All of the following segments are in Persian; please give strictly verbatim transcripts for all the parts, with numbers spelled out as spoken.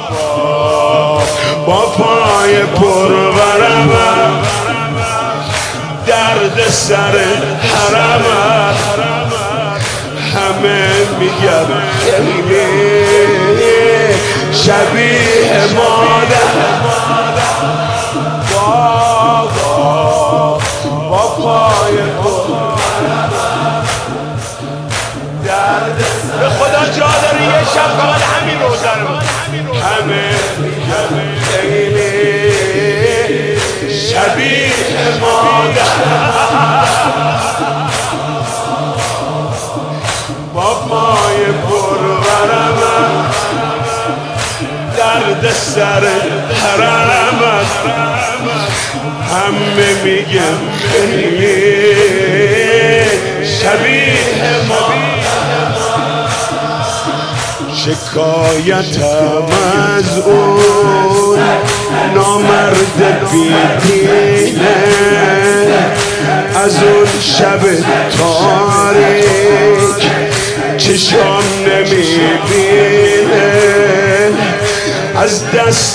با پای پرورمم درد سر حرمم همه میگن خیلی شبیه مادر بابا با پای پرورمم درد به خدا جا داره یه شب فقط همین روزنم همه میگن خیلی شبیه مادر با پای پرورمم درد سر حرمم همه میگن خیلی شبیه مادر شکایتم از اون نامرد بیدینه از اون شب تاریک چشام نمیبینه از دست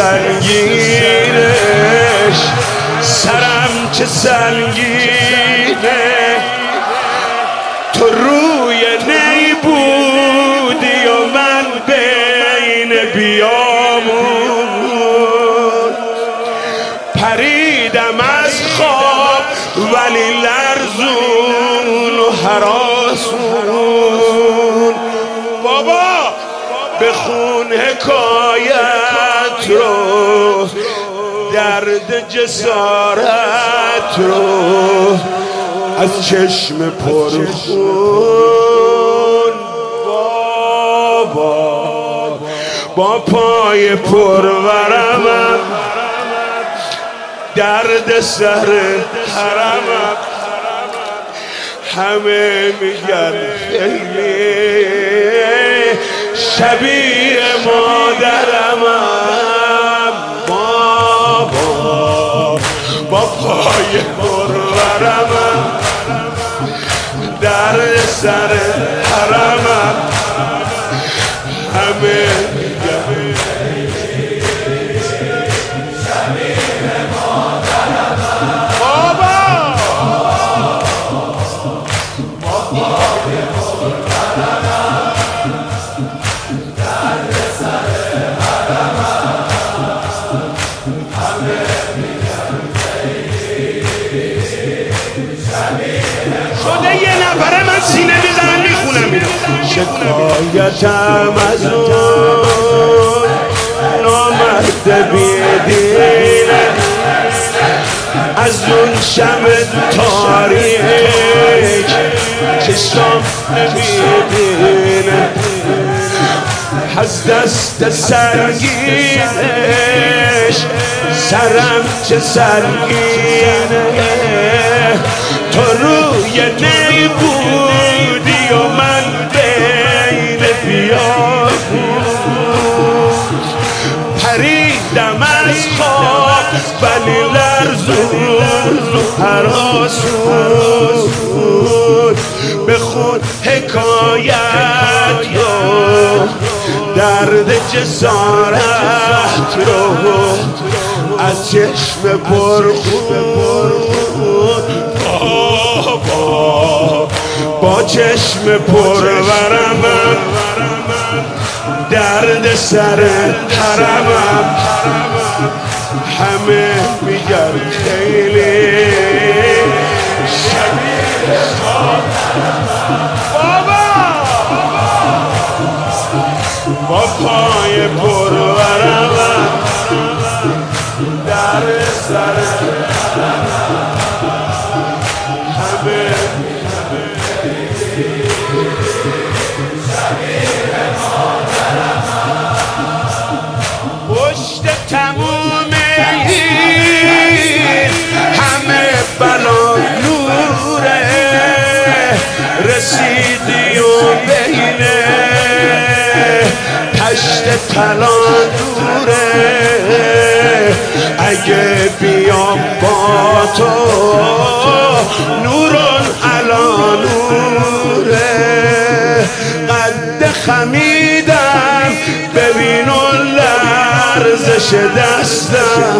سنگینش سرم چه سنگینه تو روی نی بودی و من بین بیامون پریدم از خواب ولی لرزون و هراسون بابا بخون حکایت رو درد جسارت رو از چشم پرخون بابا با پای پرورمم درد سر حرمم همه میگن خیلی شبیه مادرمم بابا با پای پرورمم درد سر حرمم همه میگن شده یه نفره من سینه میزنم میخونم میرم شکایتم از اون نامرد بیدینه از اون شب تاریک چشم نمیبینه از دست سنگینش سرم چه سنگینه تو روی نی بودی و من بین بیامون پریدم از خواب ولی لرزون هراسون بخون حکایت رو درد جسارت رو از چشم پرخون بابا با چشم پرورمم درد سر حرمم همه میگن خیلی شبیه بابا با پای پرورمم درد سر همه پشت تموم این همه بلا نوره رسیدی و بین تشت طلا نوره اگه بیام با تو نورون علا نوره قد خمیدم ببین و ورزش دستم،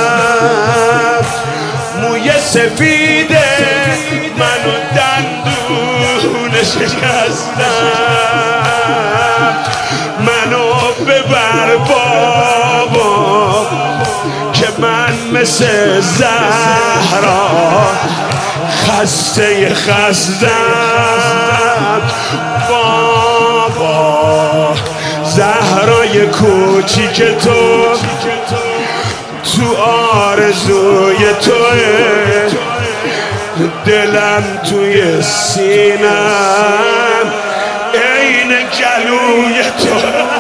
موی سفیده منو دندون شکستم، منو ببر بابا که من مثل زهرا خسته خستم. بابا زهرای کوچیک تو تو آرزوی توه، دلم توی سینم عین گلوی تو.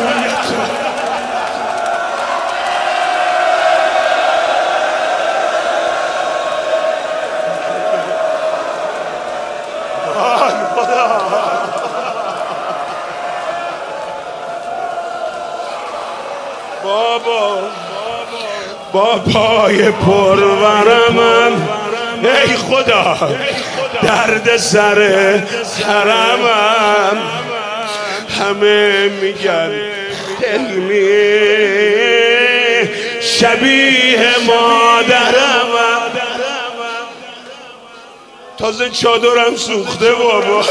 بابا با پای پرورمم ای خدا درد سر حرمم، همه میگن علمی شبیه مادرمم، تازه چادرم سوخته بابا.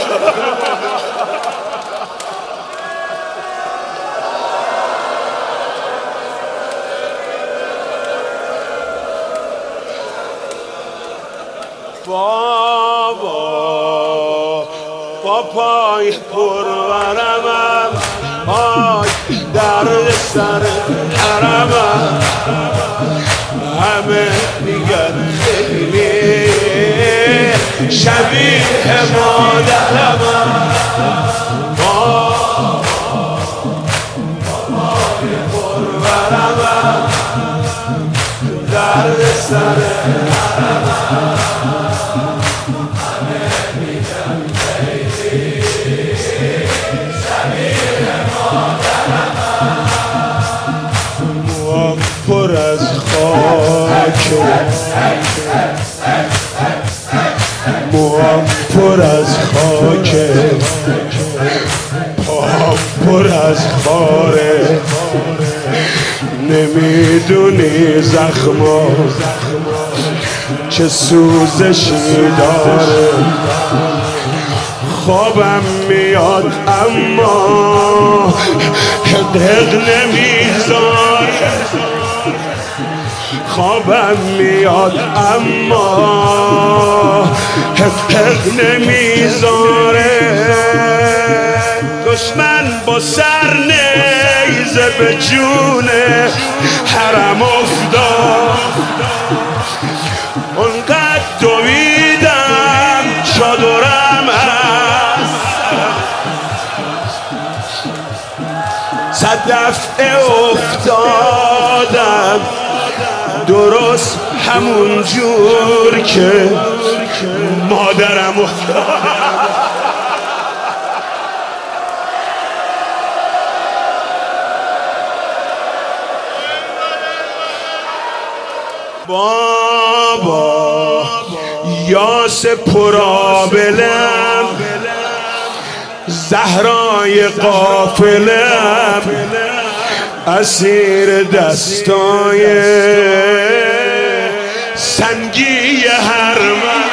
بابا با پای پرورمم، آی درد سر حرمم، همه میگن خیلی شبیه مادرمم. بابا پای پرورمم، درد سر حرمم، پر از خاک، موام پر از خاک، پام پر از خاره، نمیدونی زخما چه سوزشی داره، خوابم میاد اما دق نمیذاره، خوابم میاد اما دق نمیذاره، دشمن با سر نیزه به جون حرم افتاد، اونقدر دویدم چادرم هست، صد دفعه افتادم درست همون جور که مادرم افتاد. بابا یاس پرابلم، زهرای قافلم، اسیر دستای سنگی حرمم.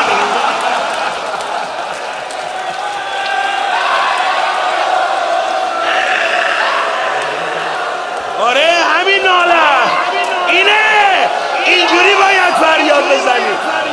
آره همین ناله اینه، اینجوری باید فریاد بزنی.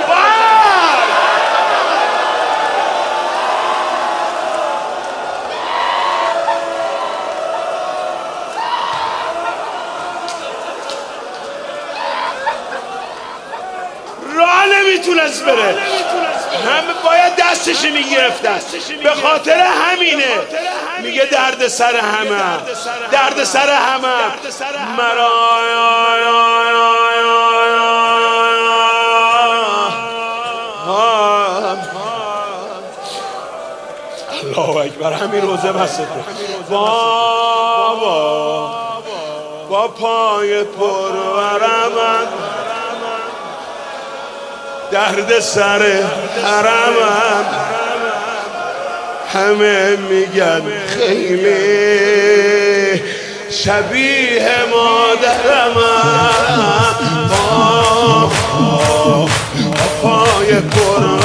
نمیتونست بره، همه باید دستش میگرفتن، به خاطر همینه میگه درد سر همه، درد سر همه مرا. الله اکبر، همین روزه بسته. بابا با پای پرورمم، درد سر حرمم، همه میگن خیلی شبیه مادرم پا پای قرآن